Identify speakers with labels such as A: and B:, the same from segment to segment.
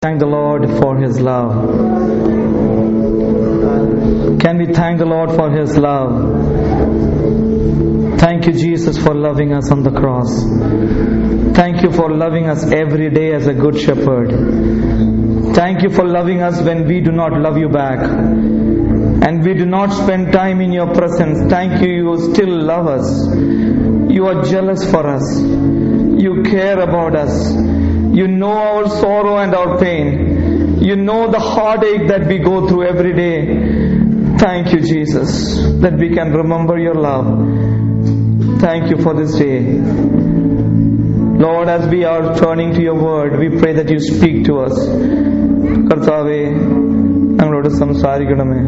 A: Thank the Lord for His love. Can we thank the Lord for His love? Thank you, Jesus, for loving us on the cross. Thank you for loving us every day as a good shepherd. Thank you for loving us when we do not love you back and we do not spend time in your presence. Thank you, you still love us. You are jealous for us. You care about us. You know our sorrow and our pain. You know the heartache that we go through every day. Thank you, Jesus, that we can remember your love. Thank you for this day. Lord, as we are turning to your word, we pray that you speak to us. കർത്താവേ, ഞങ്ങളോട് സംസാരിക്കണമേ.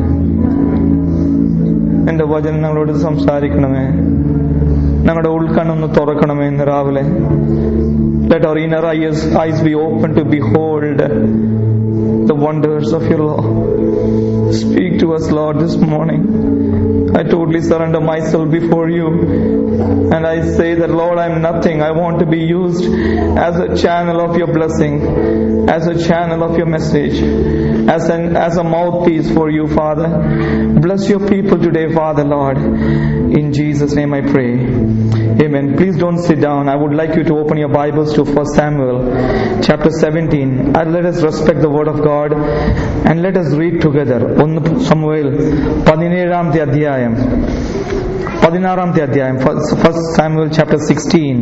A: എന്റെ വചനം ഞങ്ങളോട് സംസാരിക്കണമേ. ഞങ്ങളുടെ ഉൾക്കണ്ണൊന്ന് തുറക്കണമേ ഇന്ന് രാവിലെ. Let our inner eyes be open to behold the wonders of your law. Speak to us, Lord, this morning. I totally surrender myself before you. And I say that, Lord, I am nothing. I want to be used as a channel of your blessing, as a channel of your message, as a mouthpiece for you, Father. Bless your people today, Father, Lord. In Jesus' name I pray. Amen. Please don't sit down. I would like you to open your Bibles to 1 Samuel chapter 17. And let us respect the word of God and let us read together. 1 Samuel 17th അധ്യായം 16th അധ്യായം 1 Samuel chapter 16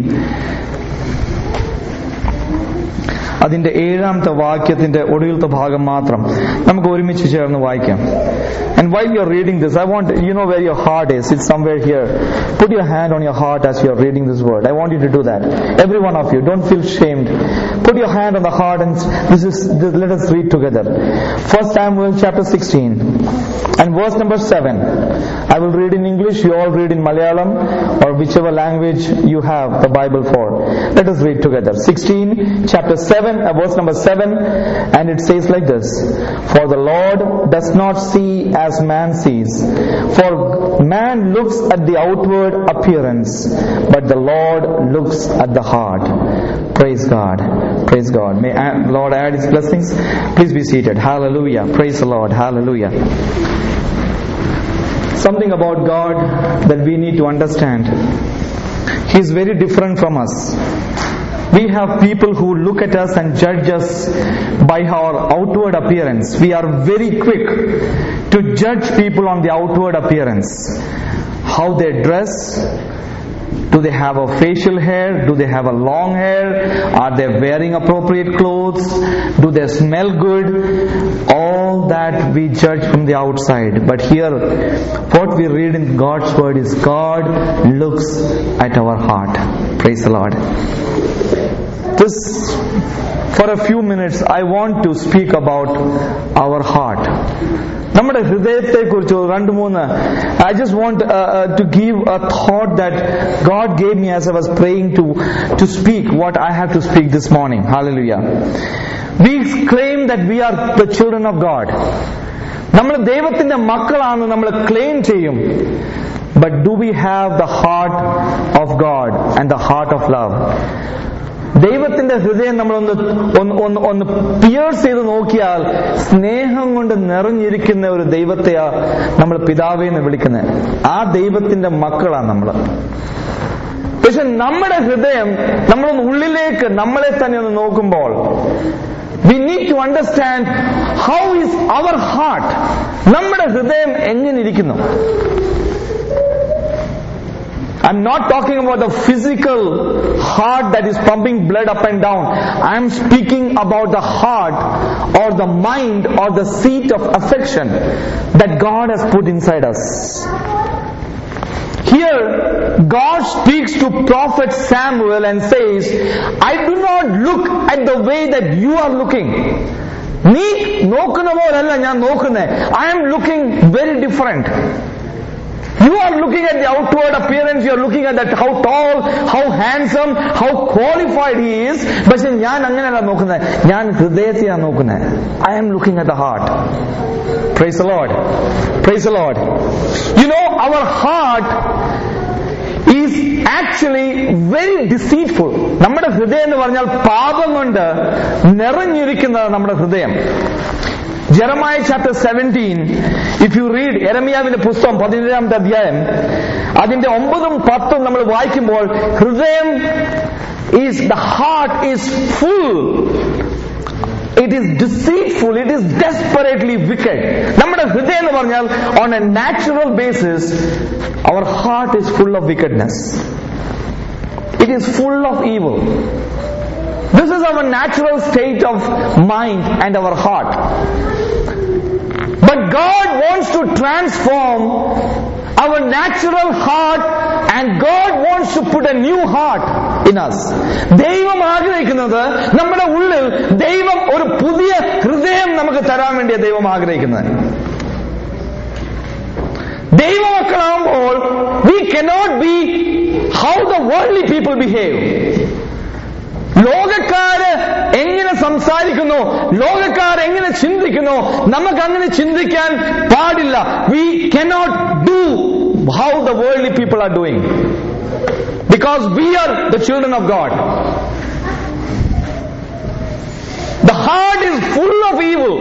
A: അതിന്റെ 7th വാക്യത്തിന്റെ ഒടുവിലത്തെ ഭാഗം മാത്രം നമുക്ക് ഒരുമിച്ച് ചേർന്ന് വായിക്കാം. And while you are reading this, I want you know where your heart is. It's somewhere here. Put your hand on your heart as you are reading this word. I want you to do that. Every one of you, don't feel shamed. Put your hand on the heart and let us read together. 1 Samuel chapter 16 and verse number 7. I will read in English, you all read in Malayalam or whichever language you have the Bible for. Let us read together. 16 chapter 7 verse number 7, and it says like this: For the Lord does not see as man sees, for man looks at the outward appearance, but the Lord looks at the heart. Praise God. Praise God. May Lord add His blessings. Please be seated. Hallelujah. Praise the Lord. Hallelujah. Something about God that we need to understand. He is very different from us. We have people who look at us and judge us by our outward appearance. We are very quick to judge people on the outward appearance. How they dress. Do they have a facial hair? Do they have a long hair? Are they wearing appropriate clothes? Do they smell good? All that we judge from the outside. But here, what we read in God's word is God looks at our heart. Praise the Lord. For a few minutes, I want to speak about our heart. നമ്മുടെ ഹൃദയത്തെക്കുറിച്ച് I just want to give a thought that God gave me as I was praying to speak what I have to speak this morning. Hallelujah. We claim that we are the children of God. നമ്മൾ ദൈവത്തിന്റെ മക്കളാണ് നമ്മൾ claim ചെയ്യും. But do we have the heart of God and the heart of love? ദൈവത്തിന്റെ ഹൃദയം നമ്മളൊന്ന് Pierce ചെയ്ത് നോക്കിയാൽ സ്നേഹം കൊണ്ട് നിറഞ്ഞിരിക്കുന്ന ഒരു ദൈവത്തെയാ നമ്മൾ പിതാവേ എന്ന് വിളിക്കുന്നത്. ആ ദൈവത്തിന്റെ മക്കളാണ് നമ്മൾ. പക്ഷെ നമ്മുടെ ഹൃദയം നമ്മളൊന്ന് ഉള്ളിലേക്ക് നമ്മളെ തന്നെ ഒന്ന് നോക്കുമ്പോൾ we need to understand how is our heart. നമ്മുടെ ഹൃദയം എങ്ങനെ ഇരിക്കുന്നു? I'm not talking about the physical heart that is pumping blood up and down. I am speaking about the heart or the mind or the seat of affection that God has put inside us. Here, God speaks to prophet Samuel and says, I do not look at the way that you are looking. നീ നോക്കുന്ന പോലല്ല ഞാൻ നോക്കുന്നത്. I am looking very different. You are looking at the outward appearance, you are looking at that how tall, how handsome, how qualified he is. പക്ഷെ ഞാൻ അങ്ങനെയല്ല നോക്കുന്നത്. ഞാൻ ഹൃദയത്തെയാണ് നോക്കുന്നത്. I am looking at the heart. Praise the Lord. Praise the Lord. You know, our heart is actually very deceitful. നമ്മുടെ ഹൃദയം എന്ന് പറഞ്ഞാൽ പാപം കൊണ്ട് നിറഞ്ഞിരിക്കുന്നത് നമ്മുടെ ഹൃദയം. Jeremiah chapter 17, if you read യെരമ്യാവിന്റെ പുസ്തകം 17-ാമത്തെ അധ്യായം അതിന്റെ 9-ഉം 10-ഉം നമ്മൾ വായിക്കുമ്പോൾ ഹൃദയം the heart is full. It is deceitful, it is desperately wicked. നമ്മുടെ ഹൃദയം എന്ന് പറഞ്ഞാൽ on a natural basis our heart is full of wickedness. It is full of evil. This is our natural state of mind and our heart. But God wants to transform our natural heart and God wants to put a new heart in us. ദൈവം ആഗ്രഹിക്കുന്നത് നമ്മുടെ ഉള്ളിൽ ദൈവം ഒരു പുതിയ ഹൃദയം നമുക്ക് തരാൻ വേണ്ടിയ ദൈവം ആഗ്രഹിക്കുന്നത്. ദൈവമക്കളാകുമ്പോൾ we cannot be how the worldly people behave. ലോകക്കാര് എങ്ങനെ സംസാരിക്കുന്നു, ലോകക്കാർ എങ്ങനെ ചിന്തിക്കുന്നു, നമുക്ക് അങ്ങനെ ചിന്തിക്കാൻ പാടില്ല. We cannot do how the worldly people are doing, because we are the children of God. The heart is full of evil.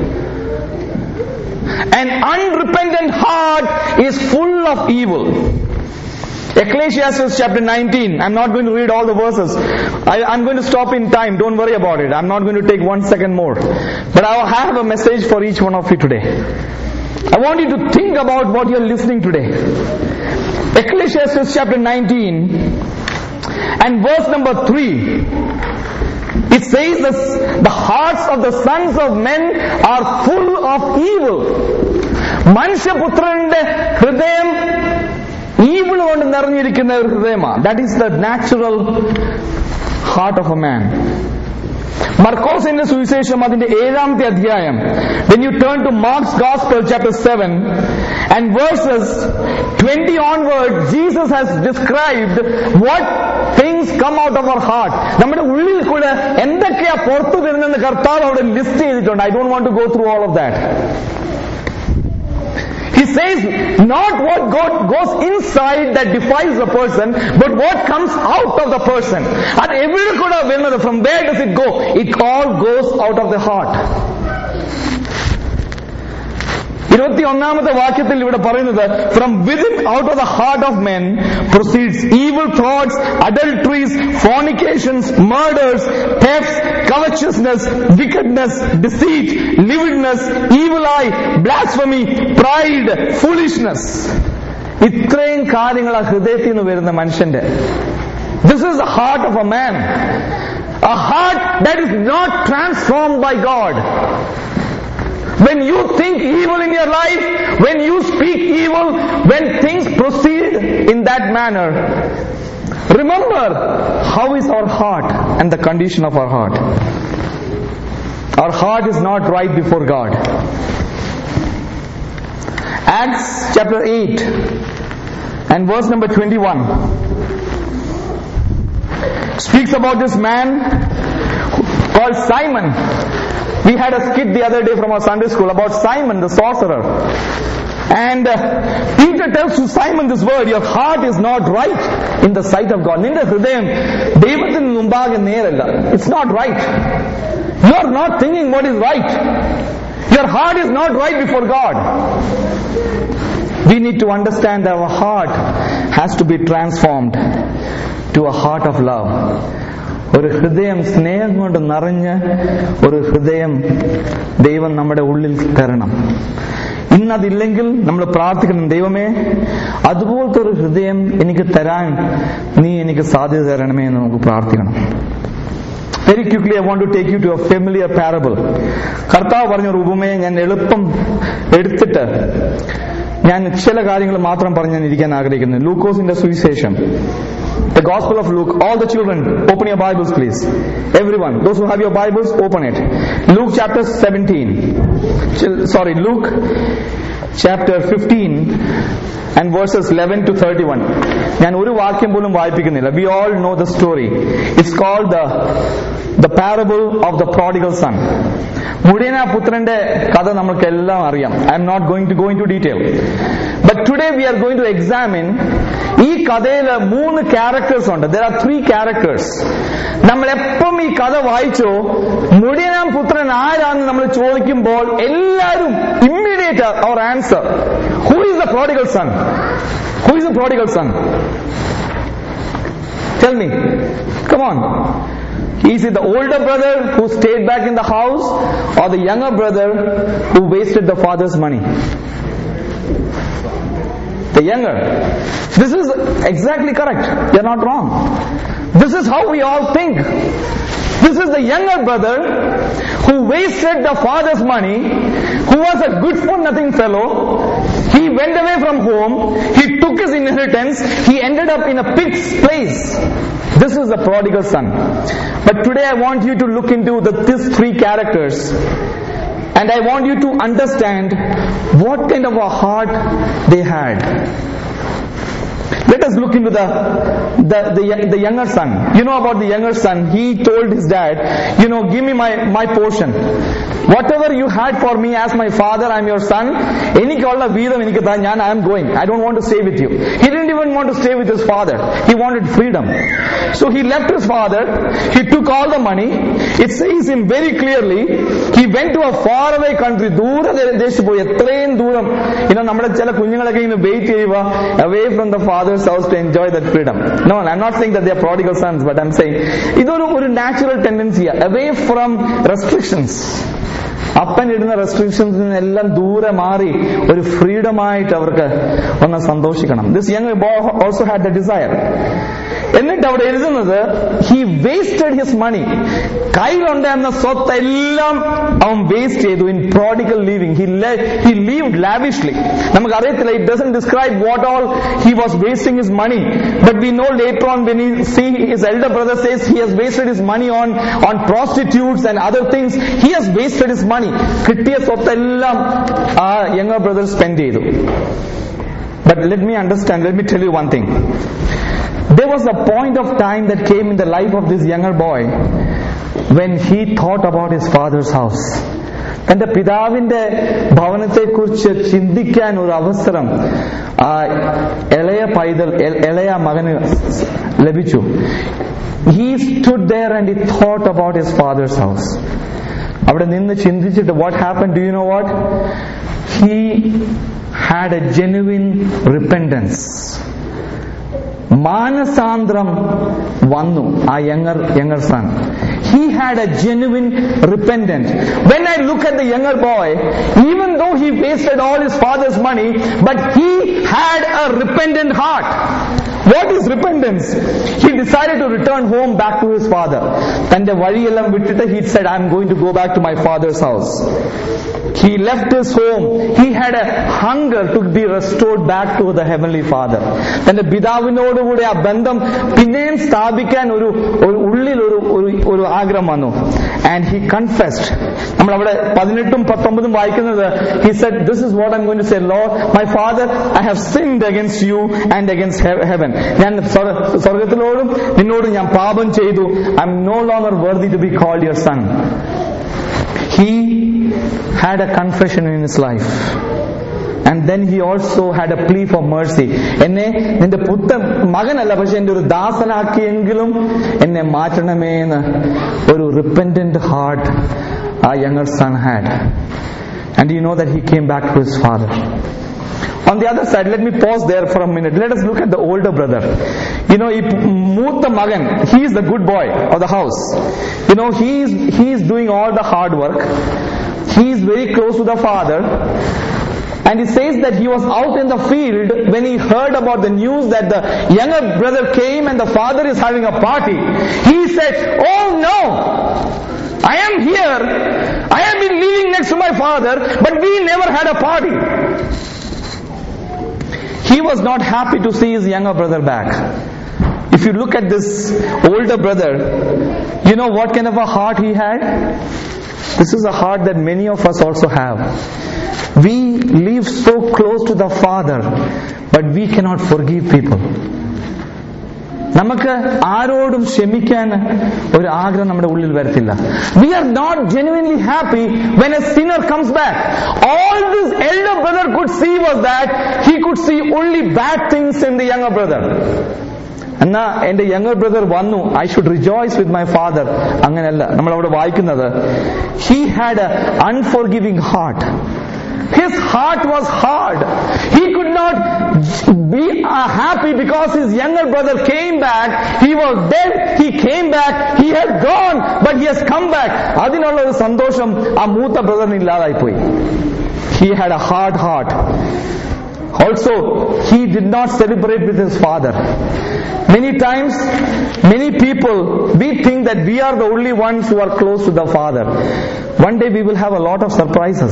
A: An unrepentant heart is full of evil. Ecclesiastes chapter 19. I'm not going to read all the verses. I'm going to stop in time. Don't worry about it. I'm not going to take 1 second more. But I have a message for each one of you today. I want you to think about what you're listening today. Ecclesiastes chapter 19 and verse number 3. It says the hearts of the sons of men are full of evil. മനുഷ്യപുത്രന്റെ ഹൃദയം evil കൊണ്ട് നിറഞ്ഞിരിക്കുന്ന ഒരു ഹൃദയമാണ്. That is the natural heart of a man. മർക്കോസിന്റെ സുവിശേഷം അതിന്റെ 7-ാമത്തെ അധ്യായം. When you turn to Mark's Gospel chapter 7 and verses 20 onward, Jesus has described what things come out of our heart. നമ്മുടെ ഉള്ളിൽ കൂടെ എന്തൊക്കെയാ പുറത്തു വരുന്നെന്ന് കർത്താവ് അവിടെ ലിസ്റ്റ് ചെയ്തിട്ടുണ്ട്. I don't want to go through all of that. He says not what goes inside that defiles the person, but what comes out of the person. And every kuda venadu, from where does it go? It all goes out of the heart. 21-ാമത്തെ വാക്യത്തിൽ ഇവിടെ പറയുന്നത്, from within out of the heart of men proceeds evil thoughts, adulteries, fornications, murders, thefts, covetousness, wickedness, deceit, lewdness, evil eye, blasphemy, pride, foolishness. ഇത്രയും കാര്യങ്ങൾ ആ ഹൃദയത്തിൽ നിന്ന് വരുന്ന മനുഷ്യന്റെ. This is the heart of a man. A heart that is not transformed by God. When you think evil in your life, when you speak evil, when things proceed in that manner, remember how is our heart and the condition of our heart. Our heart is not right before God. Acts chapter 8 and verse number 21 speaks about this man called Simon. We had a skit the other day from our Sunday school about Simon the sorcerer. And Peter tells to Simon this word, your heart is not right in the sight of God. Ninde hrudayam devathinu mumbage neralla. It's not right. You are not thinking what is right. Your heart is not right before God. We need to understand that our heart has to be transformed to a heart of love. ഒരു ഹൃദയം സ്നേഹം കൊണ്ട് നിറഞ്ഞ ഒരു ഹൃദയം ദൈവം നമ്മുടെ ഉള്ളിൽ തരണം. ഇന്നതില്ലെങ്കിൽ നമ്മൾ പ്രാർത്ഥിക്കണം, ദൈവമേ അതുപോലത്തെ ഒരു ഹൃദയം എനിക്ക് തരാൻ നീ എനിക്ക് സാധ്യത തരണമേ എന്ന് നമുക്ക് പ്രാർത്ഥിക്കണം. Very quickly I want to take you to a familiar parable. കർത്താവ് പറഞ്ഞ ഒരു ഉപമയെ ഞാൻ എളുപ്പം എടുത്തിട്ട് ഞാൻ ചില കാര്യങ്ങൾ മാത്രം പറഞ്ഞ് ഞാൻ ഇരിക്കാൻ ആഗ്രഹിക്കുന്നു. ലൂക്കോസിന്റെ സുവിശേഷം, the Gospel of Luke. All the children, open your Bibles please. Everyone, those who have your Bibles, open it. Luke chapter 17. Sorry, Luke chapter 15 and verses 11 to 31. ഞാൻ ഒരു വാക്യം പോലും വായിപ്പിക്കുന്നില്ല. We all know the story. It's called the parable of the prodigal son. മുടിയനാ പുത്രന്റെ കഥ നമുക്കെല്ലാം അറിയാം. I am not going to go into detail. But today we are going to examine ഈ കഥയിൽ 3 ക്യാരക്ടേഴ്സ് ഉണ്ട്. There are 3 characters. നമ്മൾ എപ്പം ഈ കഥ വായിച്ചോ മുടിയനാം പുത്രൻ ആരാന്ന് നമ്മൾ ചോദിക്കുമ്പോൾ എല്ലാവരും immediate our answer. Who is the prodigal son? Who is the prodigal son? Tell me. Come on. Is it the older brother who stayed back in the house, or the younger brother who wasted the father's money? The younger. This is exactly correct. You're not wrong. This is how we all think. This is the younger brother who wasted the father's money, who was a good for nothing fellow. He went away from home, he took his inheritance, he ended up in a pig's place. This is the prodigal son. But today I want you to look into these 3 characters, and I want you to understand what kind of a heart they had. Let us look into the younger son. You know about the younger son. He told his dad, give me my portion. Whatever you had for me as my father, I am your son. I am going. I don't want to stay with you. He didn't even want to stay with his father. He wanted freedom. So he left his father. He took all the money. It says him very clearly. He went to a faraway country. Away from the father's house to enjoy that freedom. No, I'm not saying that they are prodigal sons, but I'm saying this is a natural tendency, away from restrictions. അപ്പൻ ഇടുന്ന റെസ്ട്രിക്ഷൻസിൽ നിന്നെല്ലാം ദൂരെ മാറി ഒരു ഫ്രീഡമായിട്ട് അവർക്ക് ഒന്ന് സന്തോഷിക്കണം. This young boy also had the desire. എന്നിട്ട് അവിടെ എഴുതുന്നത് he wasted his money. കയ്യിലുണ്ടായിരുന്ന സ്വത്തെല്ലാം അവൻ വേസ്റ്റ് ചെയ്തു in prodigal living. He lived lavishly. നമുക്കറിയത്തില്ല, it doesn't describe what all he was wasting his money, but we know later on when we see his elder brother says he has wasted his money on prostitutes and other things. He has wasted his money. കിട്ടിയ സ്വത്തെല്ലാം ആ younger brother spend ചെയ്തു. But let me tell you one thing. There was a point of time that came in the life of this younger boy when he thought about his father's house. തന്റെ പിതാവിന്റെ ഭവനത്തെക്കുറിച്ച് ചിന്തിക്കാൻ ഒരു അവസരം ഇളയ മകന് ലഭിച്ചു. He stood there and he thought about his father's house. അവിടെ നിന്ന് ചിന്തിച്ചിട്ട് what happened? Do you know what? He had a genuine repentance. മാനസാന്തരം വന്നു ആ younger son. He had a genuine repentance. When I look at the younger boy, even though he wasted all his father's money, but he had a repentant heart. What is repentance? He decided to return home back to his father. തന്റെ വഴിയെല്ലാം വിട്ടിട്ട് he said, I am going to go back to my father's house. He left his home. He had a hunger to be restored back to the heavenly father. തന്റെ പിതാവിനോടുകൂടി ആ ബന്ധം പിന്നെയും സ്ഥാപിക്കാൻ ഉള്ളിൽ ഒരു ആഗ്രഹം വന്നു. And he confessed. നമ്മൾ അവിടെ 18-19 വായിക്കുന്നത്, he said, this is what I'm going to say, Lord, my father, I have sinned against you and against heaven. ഞാൻ സ്വർഗത്തിലോടും നിന്നോടും ഞാൻ പാപം ചെയ്തു. I'm no longer worthy to be called your son. He had a confession in his life. And then he also had a plea for mercy. എന്നെ നിന്റെ മകനല്ല, പക്ഷെ എന്റെ ഒരു ദാസനാക്കിയെങ്കിലും എന്നെ മാറ്റണമേ എന്ന് ഒരു repentant heart a younger son had. And you know that he came back to his father. On the other side, let me pause there for a minute. Let us look at the older brother. Mootha Magan, he is the good boy of the house. He is doing all the hard work. He is very close to the father. And it says that he was out in the field when he heard about the news that the younger brother came and the father is having a party. He said, oh no! I am here. I have been living next to my father, but we never had a party. He was not happy to see his younger brother back. If you look at this older brother, you know what kind of a heart he had? This is a heart that many of us also have. We live so close to the Father, but we cannot forgive people. നമുക്ക് ആരോടും ക്ഷമിക്കാൻ ഒരു ആഗ്രഹം നമ്മുടെ ഉള്ളിൽ വരത്തില്ല. We are not genuinely happy when a sinner comes back. All this elder brother could see was that he could see only bad things in the younger brother. എന്നാ എന്റെ യങ്ങർ ബ്രദർ വന്നു, I should rejoice with my father. അങ്ങനെയല്ല നമ്മൾ അവിടെ വായിക്കുന്നത്. He had an unforgiving heart. His heart was hard. He could not be happy because his younger brother came back. He was dead. He came back. He had gone, but he has come back. അതിനുള്ള ഒരു സന്തോഷം ആ മൂത്ത ബ്രദറിന് ഇല്ലാതായി പോയി. He had a hard heart. Also, he did not celebrate with his father. Many times, many people, we think that we are the only ones who are close to the Father. One day we will have a lot of surprises.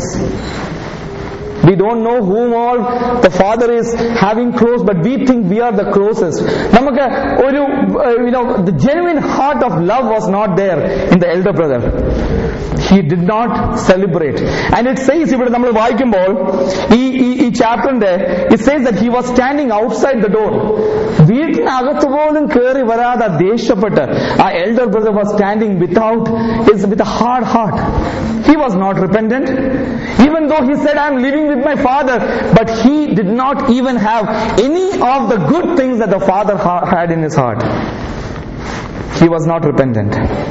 A: We don't know whom all the Father is having close, but we think we are the closest. നമുക്ക് ഒരു the genuine heart of love was not there in the elder brother. He did not celebrate. And it says, ഇവിടെ നമ്മൾ വായിക്കുമ്പോൾ ഈ ചാപ്റ്ററിന്റെ it says that he was standing outside the door. വീട്ടിനകത്ത് പോലും കയറി വരാതെ ദേഷ്യപ്പെട്ട് ആ elder brother was standing with a hard heart. He was not repentant. Even though he said, I am living with my father, but he did not even have any of the good things that the father had in his heart. He was not repentant.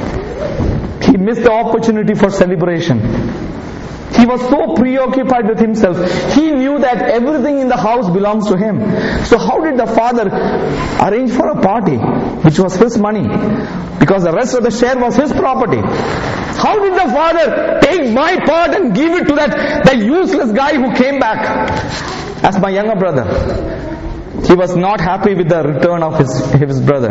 A: He missed the opportunity for celebration. He was so preoccupied with himself. He knew that everything in the house belongs to him. So how did the father arrange for a party, which was his money? Because the rest of the share was his property. How did the father take my part and give it to that useless guy who came back as my younger brother? He was not happy with the return of his brother.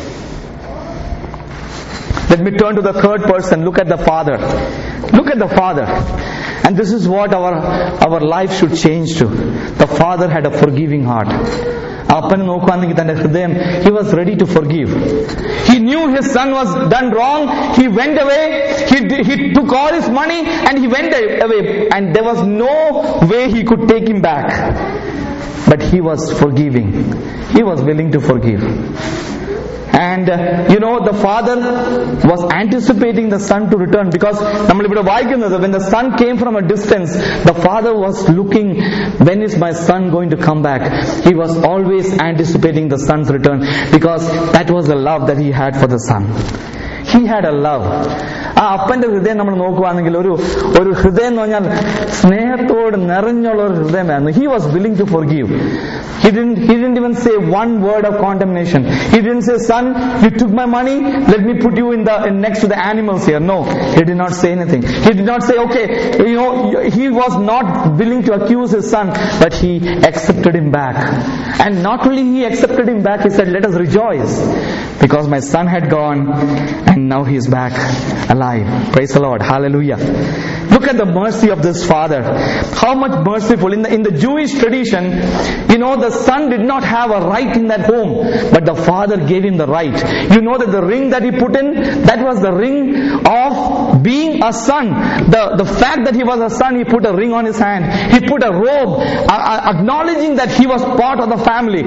A: Let me turn to the third person. Look at the father. Look at the father. And this is what our life should change to. The father had a forgiving heart. അപ്പനെ നോക്കുകയാണെങ്കിൽ തന്റെ ഹൃദയം, he was ready to forgive. He knew his son was done wrong. He went away. He took all his money and he went away. And there was no way he could take him back. But he was forgiving. He was willing to forgive. And the father was anticipating the son to return, because നമ്മളിവിടെ വായിക്കുന്നത്, when the son came from a distance, the father was looking, when is my son going to come back? He was always anticipating the son's return, because that was the love that he had for the son. He had a love. ആ അപ്പന്റെ ഹൃദയം നമ്മൾ നോക്കുകയാണെങ്കിൽ ഒരു ഹൃദയം എന്ന് പറഞ്ഞാൽ സ്നേഹത്തോട് നിറഞ്ഞുള്ള ഒരു ഹൃദയമായിരുന്നു. He was willing to forgive. He didn't even say one word of condemnation. He didn't say, son, you took my money, let me put you in next to the animals here. No, he did not say anything. He did not say, okay, he was not willing to accuse his son, but he accepted him back. And not only he accepted him back, he said, let us rejoice, because my son had gone and now he is back alive. Praise the Lord. Hallelujah. Look at the mercy of this father. How much merciful. In the Jewish tradition, the son did not have a right in that home, but the father gave him the right. You know that the ring that he put in, that was the ring of being a son. The fact that he was a son, he put a ring on his hand. He put a robe, acknowledging that he was part of the family.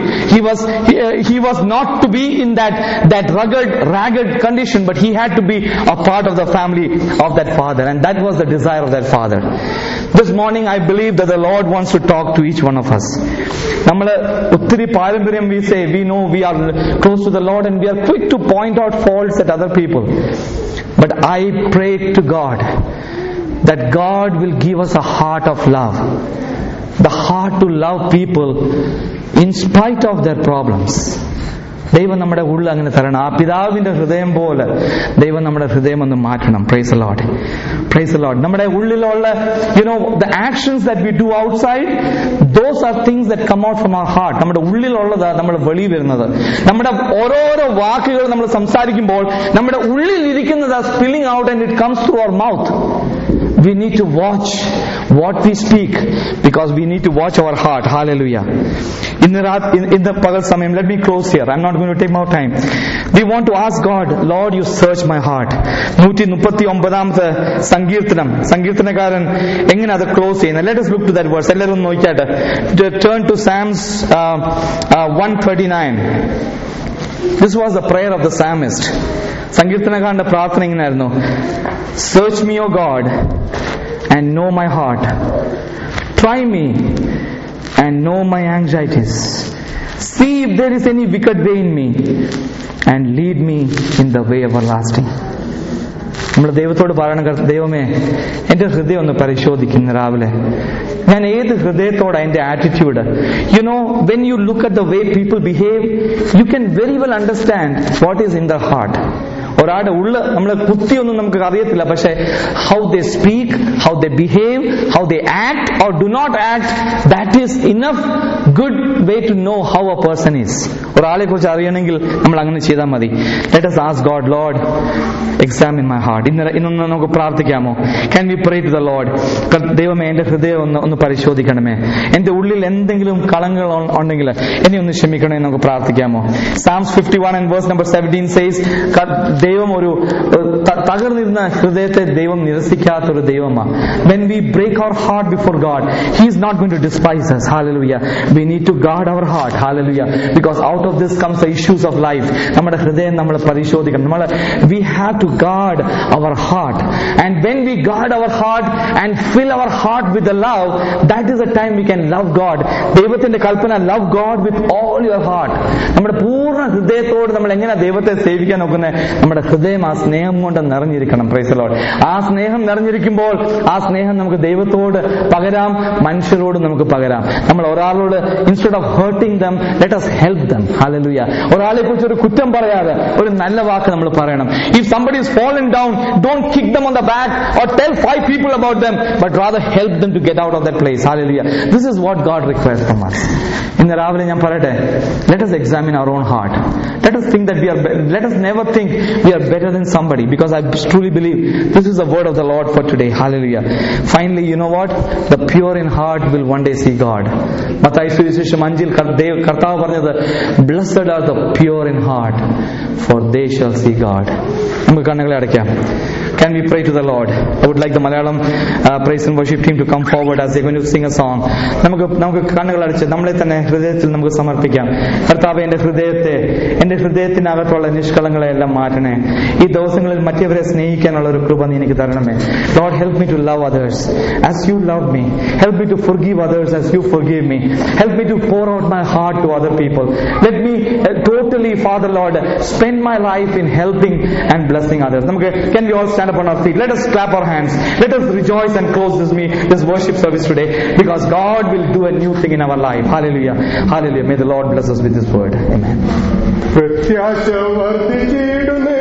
A: He was not to be in that rugged, ragged condition, but he had to be a part of the family of that father. And that was the desire of that father. This morning I believe that the Lord wants to talk to each one of us. നമ്മള് ഒത്തിരി പാരമ്പര്യം, we know we are close to the Lord and we are quick to point out faults at other people. But I pray to God that God will give us a heart of love, the heart to love people in spite of their problems. ദൈവം നമ്മുടെ ഉള്ളിൽ അങ്ങനെ തരണം. ആ പിതാവിന്റെ ഹൃദയം പോലെ ദൈവം നമ്മുടെ ഹൃദയം ഒന്ന് മാറ്റണം. Praise the lord. Praise the lord. നമ്മുടെ ഉള്ളിലുള്ള the actions that we do outside, those are things that come out from our heart. നമ്മുടെ ഉള്ളിലുള്ളത് നമ്മൾ വെളിയിൽ വരുന്നത്. നമ്മുടെ ഓരോരോ വാക്കുകൾ നമ്മൾ സംസാരിക്കുമ്പോൾ നമ്മുടെ ഉള്ളിൽ ഇരിക്കുന്നത് spilling out and it comes through our mouth. We need to watch what we speak, because we need to watch our heart. Hallelujah. In the pagal samayam, let me close here. I'm not going to take more time. We want to ask God, Lord, you search my heart. 139th സങ്കീർത്തനക്കാരൻ എങ്ങനെ അത് close ചെയ്യുന്നത്? Let us look to that verse. എല്ലാവരും ഒന്ന് നോക്കിയാട്ടെ. Turn to Psalms 139. This was the prayer of the psalmist. സങ്കീർത്തനക്കാരന്റെ പ്രാർത്ഥന ഇങ്ങനെയായിരുന്നു: Search me, O God, and know my heart. Try me and know my anxieties. See if there is any wicked way in me, and lead me in the way everlasting. നമ്മൾ ദൈവത്തോട് പറയണം, ദൈവമേ എന്റെ ഹൃദയം ഒന്ന് പരിശോധിക്കുന്ന രാവിലെ. ഞാൻ ഏത് ഹൃദയത്തോടെ എന്റെ attitude? When you look at the way people behave, you can very well understand what is in their heart. ഒരാളുടെ ഉള്ളിൽ നമ്മളെ കുത്തിയൊന്നും നമുക്ക് അറിയത്തില്ല, പക്ഷെ how they speak, how they behave, how they act or do not act, that is enough good way to know how a person is. ഒരാളെ കുറിച്ച് അറിയണമെങ്കിൽ നമ്മൾ അങ്ങനെ ചെയ്താൽ മതി. Let us ask God, Lord, examine my heart. ഇന്നൊന്ന് നമുക്ക് പ്രാർത്ഥിക്കാമോ? Can we pray to the Lord? ദൈവമേ എന്റെ ഹൃദയം ഒന്ന് പരിശോധിക്കണമേ. എന്റെ ഉള്ളിൽ എന്തെങ്കിലും കളങ്ങൾ ഉണ്ടെങ്കിൽ എന്നെ ഒന്ന് ക്ഷമിക്കണേ നമുക്ക് പ്രാർത്ഥിക്കാമോ? Psalms 51 and verse number 17 says, ദൈവം ഒരു തകർന്നിരുന്ന ഹൃദയത്തെ ദൈവം നിരസിക്കാത്തൊരു ദൈവമാണ്. When we break our heart before God, He is not going to despise us. Hallelujah. We need to guard our heart. Hallelujah. Because out of this comes the issues of life. നമ്മുടെ ഹൃദയം നമ്മൾ പരിശോധിക്കണം. We have to guard our heart. And when we guard our heart and fill our heart with the love, that is the time we can love God. ദൈവത്തിന്റെ കൽപ്പന, love God with all your heart. നമ്മുടെ പൂർണ്ണ ഹൃദയത്തോട് നമ്മൾ എങ്ങനെ ദൈവത്തെ സേവിക്കാൻ നോക്കുന്നത്? നമ്മുടെ ഹൃദയം ആ സ്നേഹം കൊണ്ട് നിറഞ്ഞിരിക്കണം. Price the Lord. ആ സ്നേഹം നിറഞ്ഞിരിക്കുമ്പോൾ ആ സ്നേഹം നമുക്ക് ദൈവത്തോട് പകരാം, മനുഷ്യരോട് നമുക്ക് പകരാം. നമ്മൾ ഒരാളോട് instead of hurting them, let us help them. Hallelujah. ഒരാളെ കുറിച്ച് ഒരു കുറ്റം പറയാതെ ഒരു നല്ല വാക്ക് നമ്മൾ പറയണം. If somebody is fallen down, don't kick them on the back or tell 5 people about them, but rather help them to get out of that place. Hallelujah. This is what God requires from us. ഇന്ന് രാവിലെ ഞാൻ പറയട്ടെ, let us examine our own heart. Let us think that let us never think we are better than somebody, because I truly believe this is the word of the Lord for today. Hallelujah. Finally, you know what? The pure in heart will one day see God. Mathai സുവിശേഷം 5 കർത്താവ് പറഞ്ഞത്, blessed are the pure in heart, for they shall see God. നമുക്ക് കണ്ണുകളെ അടയ്ക്കാം. Can we pray to the Lord? I would like the Malayalam praise and worship team to come forward as they're going to sing a song. നമുക്ക് കണ്ണുകൾ അടച്ച് നമ്മളെ തന്നെ ഹൃദയത്തിൽ നമുക്ക് സമർപ്പിക്കാം. കർത്താവേ, എന്റെ ഹൃദയത്തിനകത്തുള്ള നിഷ്കളങ്ങളെ എല്ലാം മാറ്റണേ. ഈ ദിവസങ്ങളിൽ മറ്റവരെ സ്നേഹിക്കാനുള്ള ഒരു കൃപ നീ എനിക്ക് തരണമേ. Lord, help me to love others as you love me. Help me to forgive others as you forgive me. Help me to pour out my heart to other people. Let me totally, Father Lord, spend my life in helping and blessing others. Can we all stand up on our feet? Let us clap our hands. Let us rejoice and close this worship service today, because God will do a new thing in our life. Hallelujah. Hallelujah. May the Lord bless us with His word. Amen.